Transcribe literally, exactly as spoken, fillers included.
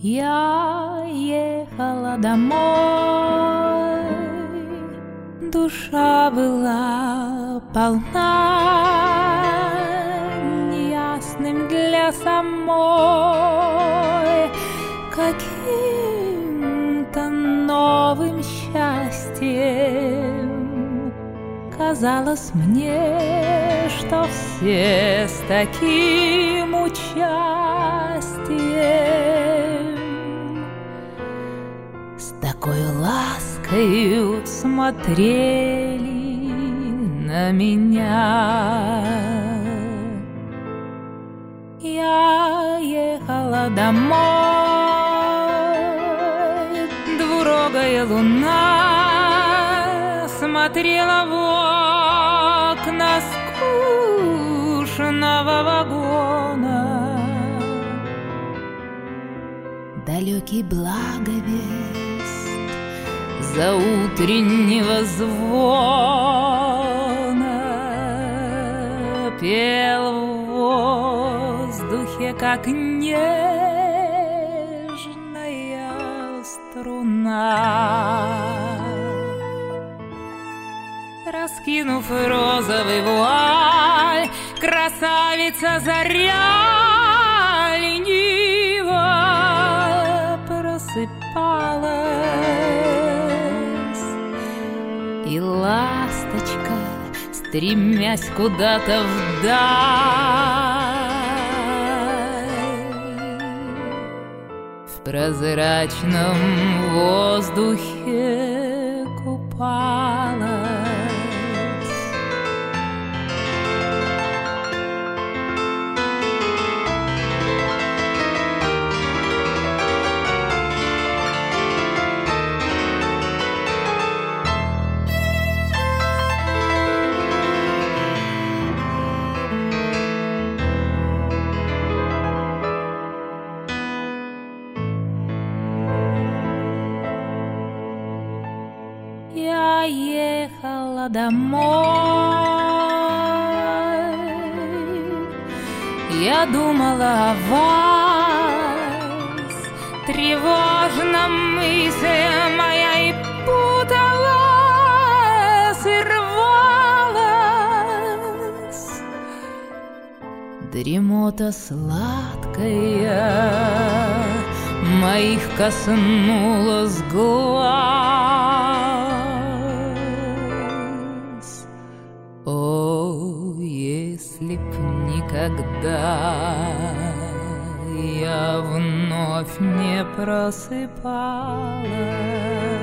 Я ехала домой, душа была полна неясным для самой каким-то новым счастьем. Казалось мне, что все с таким участием, с такой ласкою смотрели на меня. Я ехала домой, двурогая луна смотрела в окна скучного вагона. Далекий благовест заутреннего звона пел в воздухе, как нежная струна. Раскинув розовый вуаль, красавица заря лениво просыпалась, и ласточка, стремясь куда-то вдаль, в прозрачном воздухе купалась. Я ехала домой, я думала о вас, тревожно мысль моя и путалась, и рвалась. Дремота сладкая моих коснулась глаз. О, если б никогда я вновь не просыпалась.